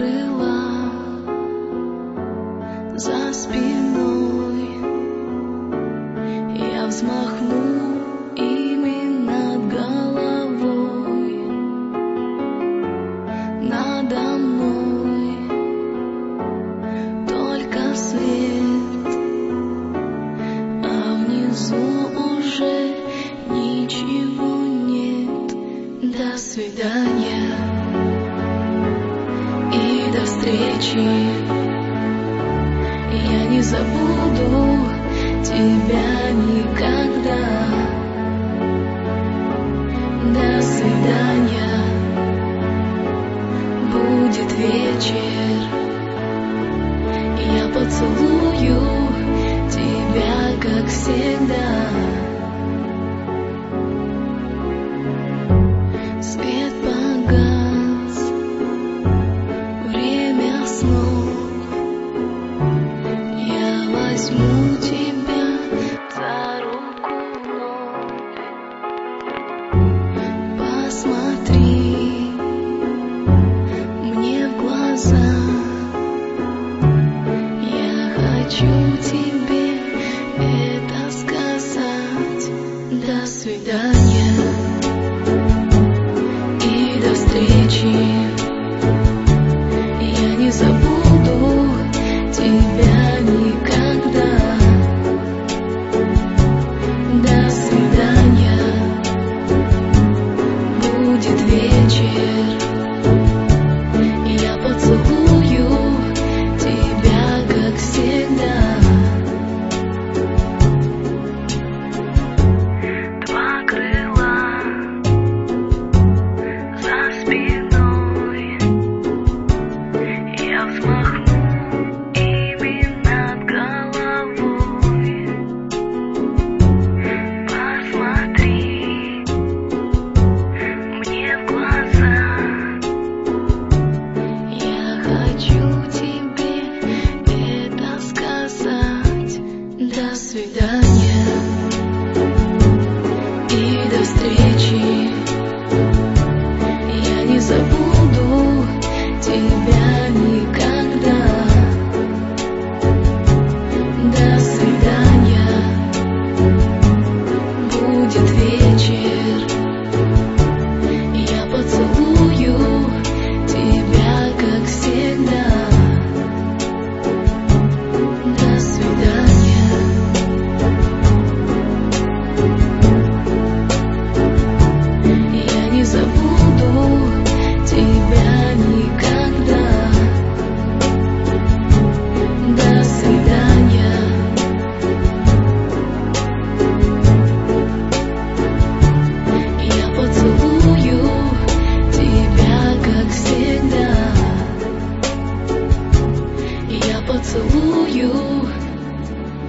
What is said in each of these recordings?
крыла за спиной. Я взмахну ими над головой, надо мной только свет, а внизу уже ничего нет. До свидания и до встречи. Я не забуду тебя никогда. До свидания, будет вечер. Я поцелую тебя, как всегда. Свет погас, время снов. Я возьму тебя за руку вновь. Посмотри мне в глаза. Я хочу тебе это сказать. До свидания и до встречи. Я не забуду тебя никогда. До свидания, будет вечер. Я поцелую тебя, как всегда. Два крыла за спиной. Я взмахну ими над головой. Посмотри мне в глаза. Я хочу тебе это сказать. До свидания и до встречи. Я не забуду тебя никогда. До свидания, будет вечер. Я поцелую тебя, как всегда. До свидания. Я не забуду тебя никогда. До свидания. Я поцелую тебя, как всегда. Я поцелую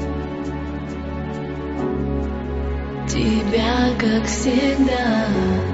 тебя, как всегда.